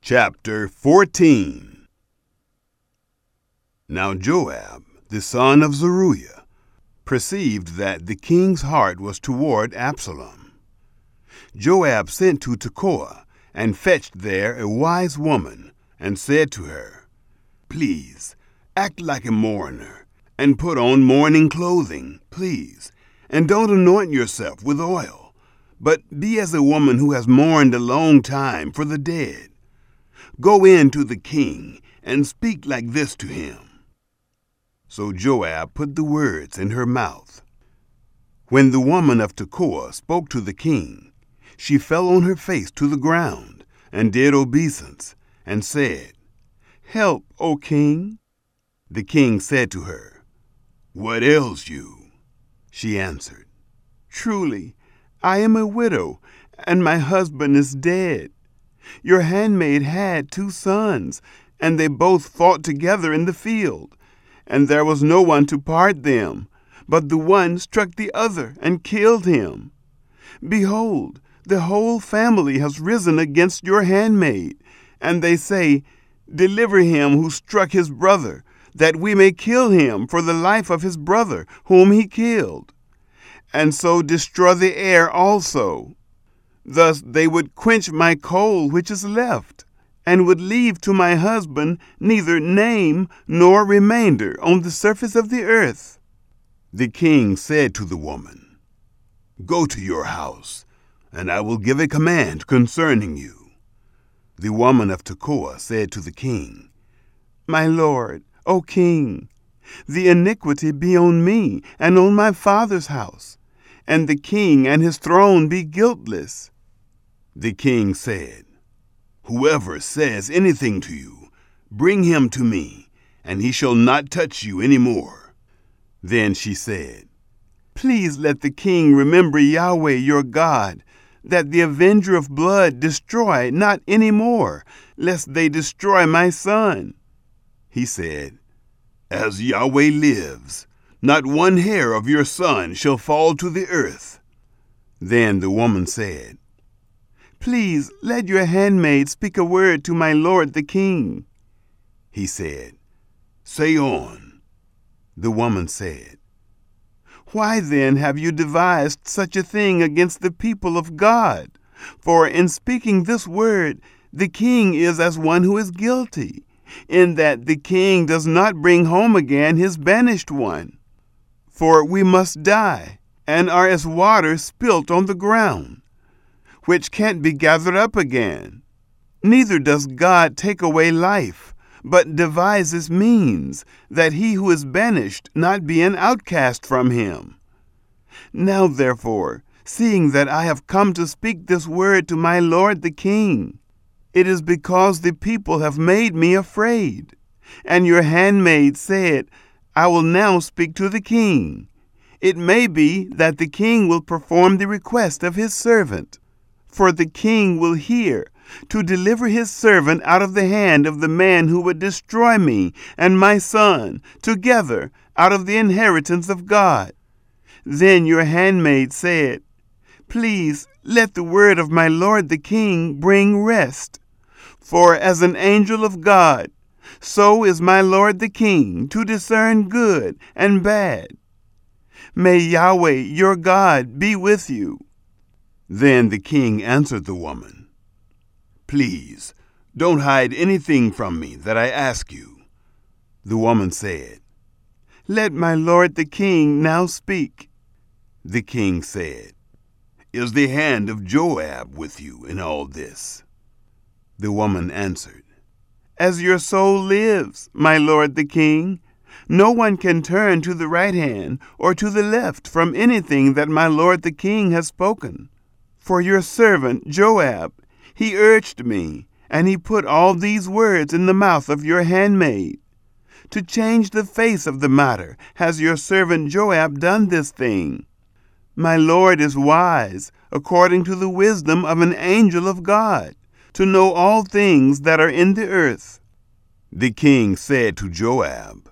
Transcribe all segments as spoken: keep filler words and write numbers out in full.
Chapter fourteen. Now Joab, the son of Zeruiah, perceived that the king's heart was toward Absalom. Joab sent to Tekoa, and fetched there a wise woman, and said to her, Please, act like a mourner, and put on mourning clothing, please, and don't anoint yourself with oil, but be as a woman who has mourned a long time for the dead. Go in to the king, and speak like this to him. So Joab put the words in her mouth. When the woman of Tekoa spoke to the king, she fell on her face to the ground, and did obeisance, and said, Help, O king. The king said to her, What ails you? She answered, Truly, I am a widow, and my husband is dead. Your handmaid had two sons, and they both fought together in the field, and there was no one to part them, but the one struck the other and killed him. Behold, the whole family has risen against your handmaid, and they say, Deliver him who struck his brother, that we may kill him for the life of his brother whom he killed, and so destroy the heir also. Thus they would quench my coal which is left, and would leave to my husband neither name nor remainder on the surface of the earth. The king said to the woman, Go to your house, and I will give a command concerning you. The woman of Tekoa said to the king, My lord, O king, the iniquity be on me and on my father's house, and the king and his throne be guiltless. The king said, Whoever says anything to you, bring him to me, and he shall not touch you any more. Then she said, Please let the king remember Yahweh your God, that the avenger of blood destroy not any more, lest they destroy my son. He said, As Yahweh lives, not one hair of your son shall fall to the earth. Then the woman said, Please let your handmaid speak a word to my lord the king. He said, Say on. The woman said, Why then have you devised such a thing against the people of God? For in speaking this word, the king is as one who is guilty, in that the king does not bring home again his banished one. For we must die, and are as water spilt on the ground, which can't be gathered up again. Neither does God take away life, but devises means, that he who is banished not be an outcast from him. Now therefore, seeing that I have come to speak this word to my lord the king, it is because the people have made me afraid. And your handmaid said, I will now speak to the king. It may be that the king will perform the request of his servant. For the king will hear, to deliver his servant out of the hand of the man who would destroy me and my son together out of the inheritance of God. Then your handmaid said, Please let the word of my lord the king bring rest. For as an angel of God, so is my lord the king to discern good and bad. May Yahweh your God be with you. Then the king answered the woman, Please, don't hide anything from me that I ask you. The woman said, Let my lord the king now speak. The king said, Is the hand of Joab with you in all this? The woman answered, As your soul lives, my lord the king, no one can turn to the right hand or to the left from anything that my lord the king has spoken. For your servant Joab, he urged me, and he put all these words in the mouth of your handmaid. To change the face of the matter has your servant Joab done this thing. My lord is wise, according to the wisdom of an angel of God, to know all things that are in the earth. The king said to Joab,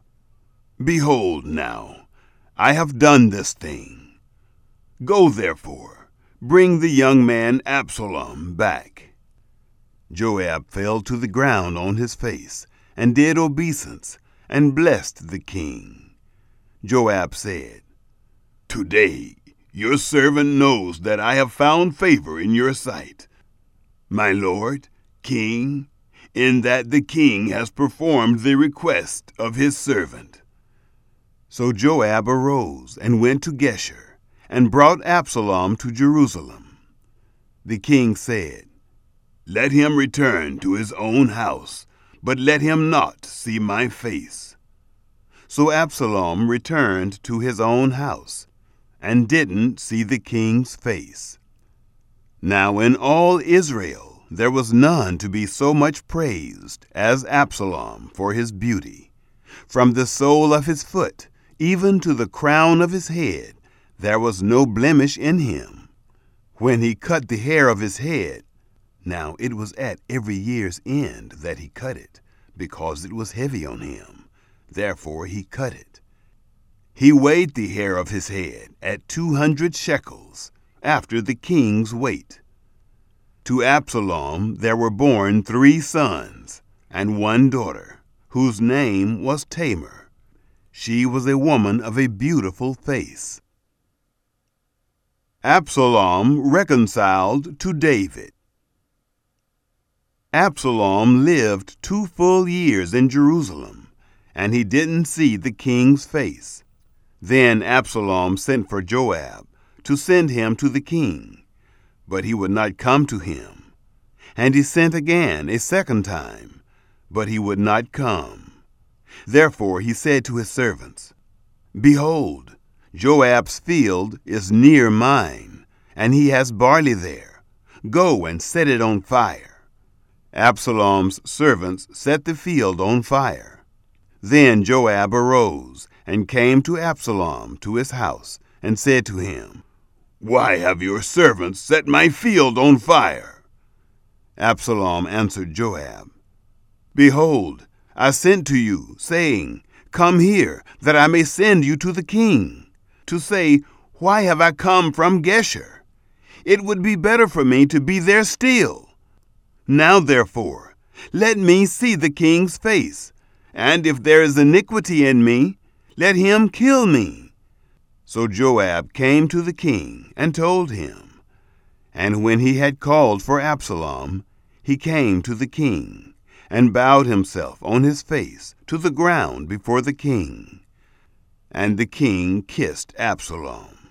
Behold now, I have done this thing. Go therefore, bring the young man Absalom back. Joab fell to the ground on his face, and did obeisance, and blessed the king. Joab said, "Today your servant knows that I have found favor in your sight, my lord, king, in that the king has performed the request of his servant." So Joab arose and went to Geshur, and brought Absalom to Jerusalem. The king said, "Let him return to his own house, but let him not see my face." So Absalom returned to his own house, and didn't see the king's face. Now in all Israel there was none to be so much praised as Absalom for his beauty. From the sole of his foot even to the crown of his head there was no blemish in him. When he cut the hair of his head, now it was at every year's end that he cut it, because it was heavy on him. Therefore he cut it. He weighed the hair of his head at two hundred shekels, after the king's weight. To Absalom there were born three sons and one daughter, whose name was Tamar. She was a woman of a beautiful face. Absalom reconciled to David. Absalom lived two full years in Jerusalem, and he didn't see the king's face. Then Absalom sent for Joab to send him to the king, but he would not come to him. And he sent again a second time, but he would not come. Therefore he said to his servants, "Behold, Joab's field is near mine, and he has barley there. Go and set it on fire." Absalom's servants set the field on fire. Then Joab arose and came to Absalom to his house, and said to him, "Why have your servants set my field on fire?" Absalom answered Joab, "Behold, I sent to you, saying, Come here, that I may send you to the king, to say, Why have I come from Geshur? It would be better for me to be there still. Now therefore, let me see the king's face, and if there is iniquity in me, let him kill me." So Joab came to the king and told him. And when he had called for Absalom, he came to the king, and bowed himself on his face to the ground before the king. And the king kissed Absalom.